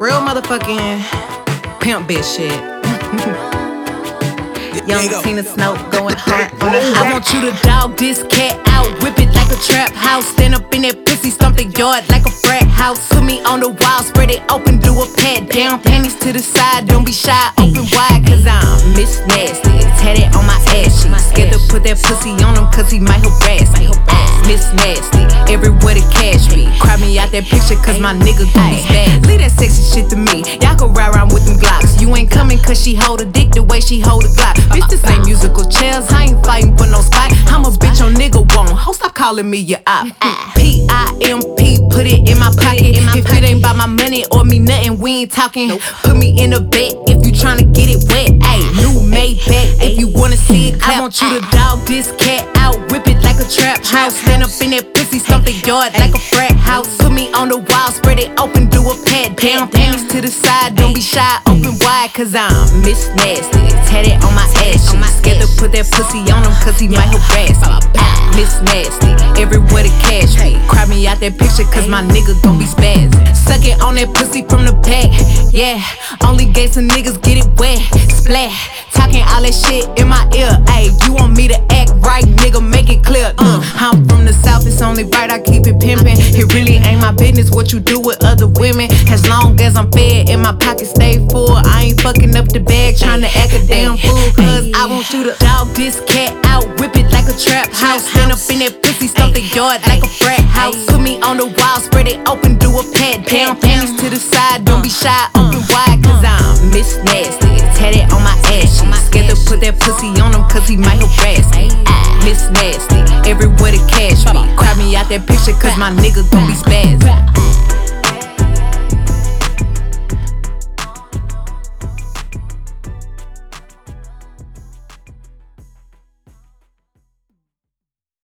Real motherfucking pimp bitch shit. Young Tina Snow going hard on the house. I want you to dog this cat out, whip it like a trap house. Stand up in that pussy, stomp the yard like a frat house. Put me on the wall, spread it open, do a pat down. Panties to the side, don't be shy, open wide, cause I'm Miss Nasty. Tatted on my ass cheek. Scared to put that pussy on him, cause he might harass me. Miss Nasty, everywhere to cash me. Cry me out that picture, cause my nigga gon' be bad. Leave that sexy shit to me, y'all can ride around with them Glocks. You ain't coming cause she hold a dick the way she hold a Glock. Bitch, this ain't musical chairs, I ain't fighting for no spot. I'm a bitch your nigga won't, ho, stop calling me your op. P-I-M-P, put it in my pocket. If it ain't about my money or me nothing, we ain't talking. Put me in a bed if you tryna get it wet. Ayy, new made back if you wanna see it clap. I want you to dog this cat out, whip it like a trap house. Stand up in that pussy, stomp the yard like a frat house. Put me on the wall, spread it open, do a pat down. Panties to the side, don't be shy, open wide, cause I'm Miss Nasty. Tatted on my ass cheek. Scared to put that pussy on him, cause he might harass me. Miss Nasty, everywhere to cash me. Cry me out that picture, cause my nigga gon' be spazzing. Suck it on that pussy from the back, yeah. Only gay some niggas get it wet, splat. Talking all that shit in my ear, ayy. You want me to act right, nigga, make it clear. I'm from the south, it's only right I keep it pimpin'. It really ain't my business what you do with other women. As long as I'm fed and my pocket stay full, I ain't fucking up the bag tryna act a damn fool. Cause I want you to dog this cat out, whip it like a trap house. Stand up in that pussy, stomp the yard like a frat house. Put me on the wall, spread it open, do a pat down. Panties to the side, don't be shy, open wide, cause I'm Miss Nasty. Tatted on my ass cheek. Scared to put that pussy on him, cause he might harass me. Miss Nasty, everywhere to cash me. Cry me out that picture, cause my nigga gon' be spazzing.